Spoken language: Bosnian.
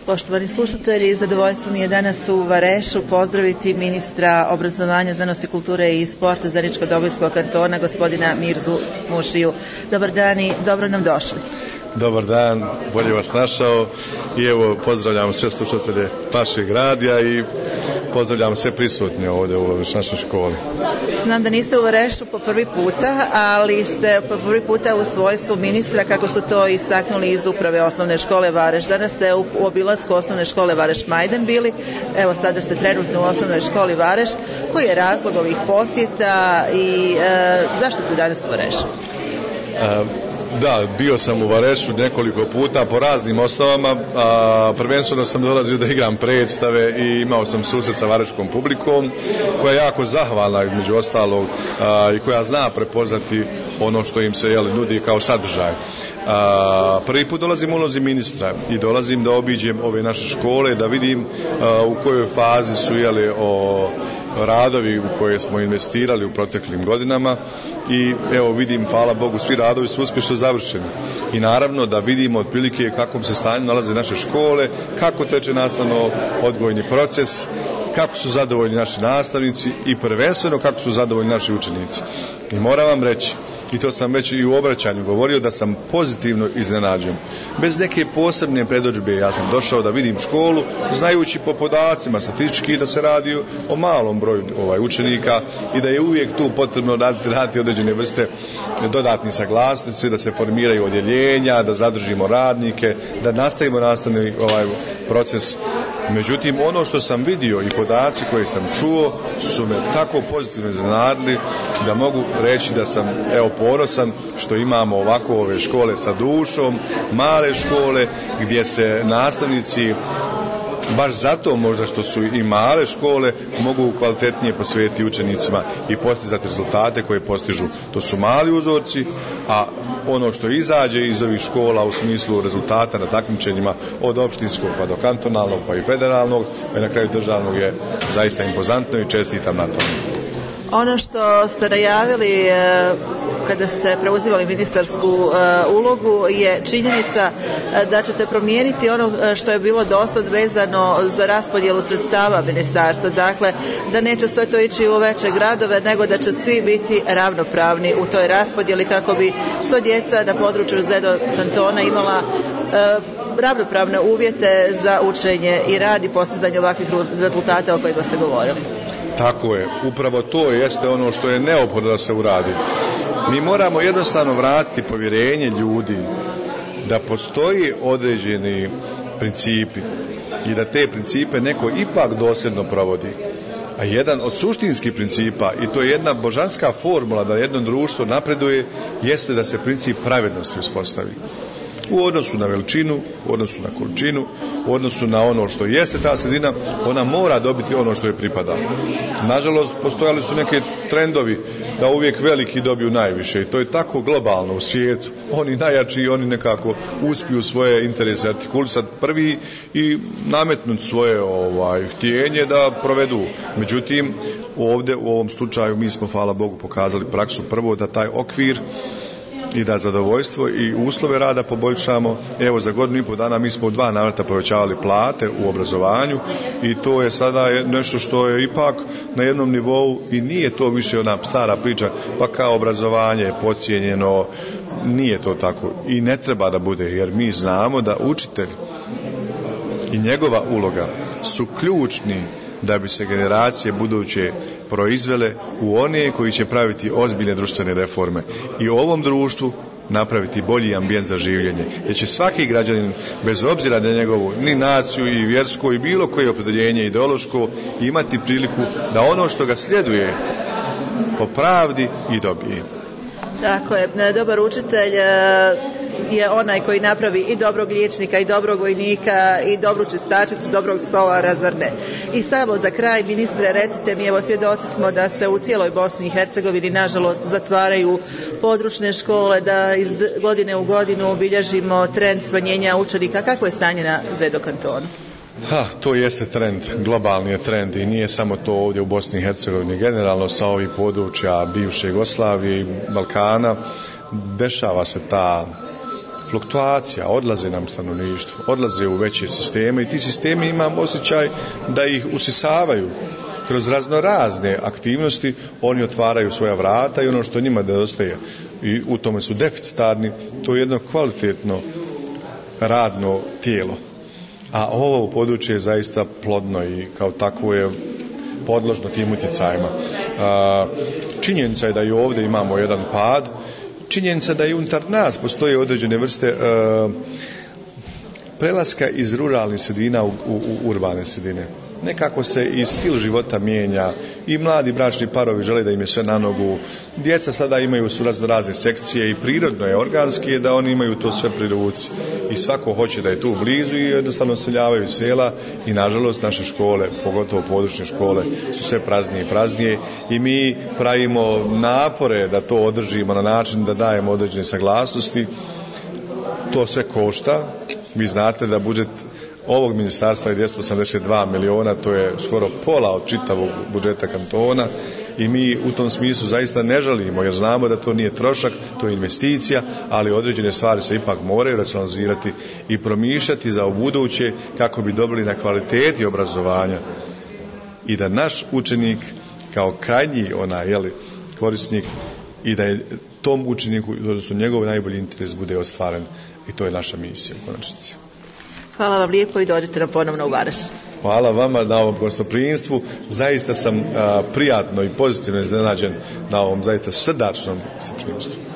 Poštovani slušatelji, zadovoljstvo mi je danas u Varešu pozdraviti ministra obrazovanja, znanosti, kulture i sporta Zeničko-Dobojskog kantona, gospodina Mirzu Mušiju. Dobar dan i dobro nam došli. Dobar dan, bolje vas našao i evo pozdravljam sve slušatelje vašeg radija i pozdravljam sve prisutne ovdje u našoj školi. Znam da niste u Varešu po prvi puta, ali ste po prvi puta u svojstvu ministra, kako su to istaknuli iz uprave osnovne škole Vareš. Danas ste u obilasku osnovne škole Vareš Majdan bili, evo sada ste trenutno u osnovnoj školi Vareš. Koji je razlog ovih posjeta i zašto ste danas u Varešu? Da, bio sam u Varešu nekoliko puta po raznim osnovama, a prvenstveno sam dolazio da igram predstave i imao sam susret sa vareškom publikom koja je jako zahvalna između ostalog i koja zna prepoznati ono što im se nudi kao sadržaj. Prvi put dolazim u ulozi ministra i dolazim da obiđem ove naše škole, da vidim u kojoj fazi su radovi u koje smo investirali u proteklim godinama i evo vidim, hvala Bogu, svi radovi su uspješno završeni i naravno da vidimo otprilike kakvom se stanju nalaze naše škole, kako teče nastavno odgojni proces, kako su zadovoljni naši nastavnici i prvenstveno kako su zadovoljni naši učenici. I moram vam reći, i to sam već i u obraćanju govorio, da sam pozitivno iznenađen. Bez neke posebne predodžbe ja sam došao da vidim školu, znajući po podacima statistički da se radi o malom broju učenika i da je uvijek tu potrebno raditi određene vrste dodatnih saglasnosti, da se formiraju odjeljenja, da zadržimo radnike, da nastavimo nastavni proces. Međutim, ono što sam vidio i podaci koje sam čuo su me tako pozitivno iznenadili da mogu reći da sam ponosan što imamo ovako ove škole sa dušom, male škole gdje se nastavnici baš zato možda što su i male škole mogu kvalitetnije posvetiti učenicima i postizati rezultate koje postižu. To su mali uzorci, a ono što izađe iz ovih škola u smislu rezultata na takmičenjima od opštinskog pa do kantonalnog pa i federalnog i na kraju državnog je zaista impozantno i čestitam na tome. Ono što ste najavili kada ste preuzimali ministarsku ulogu je činjenica da ćete promijeniti ono što je bilo dosad vezano za raspodjelu sredstava ministarstva. Dakle, da neće sve to ići u veće gradove, nego da će svi biti ravnopravni u toj raspodjeli kako bi sva djeca na području ZEDO kantona imala ravnopravne uvjete za učenje i rad i postizanje ovakvih rezultata o kojima ste govorili. Tako je, upravo to jeste ono što je neophodno da se uradi. Mi moramo jednostavno vratiti povjerenje ljudi da postoji određeni principi i da te principe neko ipak dosljedno provodi. A jedan od suštinskih principa, i to je jedna božanska formula da jedno društvo napreduje, jeste da se princip pravednosti uspostavi. U odnosu na veličinu, u odnosu na količinu, u odnosu na ono što jeste ta sredina, ona mora dobiti ono što je pripada. Nažalost, postojali su neke trendovi da uvijek veliki dobiju najviše i to je tako globalno u svijetu. Oni najjači i oni nekako uspiju svoje interese artikulisati prvi i nametnuti svoje htjenje da provedu. Međutim, ovdje u ovom slučaju mi smo, hvala Bogu, pokazali praksu prvo da taj okvir i da zadovoljstvo i uslove rada poboljšamo. Evo, za godinu i pol dana mi smo u 2 navrata povećavali plate u obrazovanju i to je sada nešto što je ipak na jednom nivou i nije to više ona stara priča, pa kao obrazovanje je podcijenjeno. Nije to tako i ne treba da bude, jer mi znamo da učitelj i njegova uloga su ključni da bi se generacije buduće proizvele u one koji će praviti ozbiljne društvene reforme i u ovom društvu napraviti bolji ambijent za življenje. Jer će svaki građanin, bez obzira na njegovu ni naciju i vjersko i bilo koje opredjeljenje ideološko, imati priliku da ono što ga sljeduje po pravdi i dobije. Tako je, dobar učitelj je onaj koji napravi i dobrog liječnika i dobrog vojnika i dobru čistačicu, dobrog stolara, zar ne? I samo za kraj, ministre, recite mi, evo svjedoci smo da se u cijeloj Bosni i Hercegovini nažalost zatvaraju područne škole, da iz godine u godinu bilježimo trend smanjenja učenika. Kako je stanje na ZEDO kantonu? To jeste trend, globalni je trend i nije samo to ovdje u Bosni i Hercegovini, generalno sa ovih područja bivše Jugoslavije i Balkana dešava se ta fluktuacija, odlaze nam stanovništvo, odlaze u veće sisteme i ti sistemi imam osjećaj da ih usisavaju. Kroz raznorazne aktivnosti oni otvaraju svoja vrata i ono što njima nedostaje i u tome su deficitarni, to je jedno kvalitetno radno tijelo. A ovo područje je zaista plodno i kao takvo je podložno tim utjecajima. Činjenica je da i ovdje imamo jedan pad, činjenica da i unutar nas postoje određene vrste prelaska iz ruralnih sredina u urbane sredine. Nekako se i stil života mijenja i mladi bračni parovi žele da im je sve na nogu. Djeca sada imaju razne sekcije i prirodno je, organski je da oni imaju to sve pri ruci. I svako hoće da je tu blizu i jednostavno seljavaju iz sela i nažalost naše škole, pogotovo područne škole, su sve praznije i praznije i mi pravimo napore da to održimo na način da dajemo određene saglasnosti. To sve košta. Vi znate da budžet ovog ministarstva je 282 miliona, to je skoro pola od čitavog budžeta kantona i mi u tom smislu zaista ne žalimo jer znamo da to nije trošak, to je investicija, ali određene stvari se ipak moraju racionalizirati i promišljati za ubuduće kako bi dobili na kvaliteti obrazovanja i da naš učenik kao krajnji korisnik i da je tom učeniku, odnosno njegov najbolji interes bude ostvaren i to je naša misija u konačnici. Hvala vam lijepo i dođite nam ponovno u Varaš. Hvala vama na ovom gostoprimstvu. Zaista sam prijatno i pozitivno iznenađen na ovom zaista srdačnom gostoprimstvu.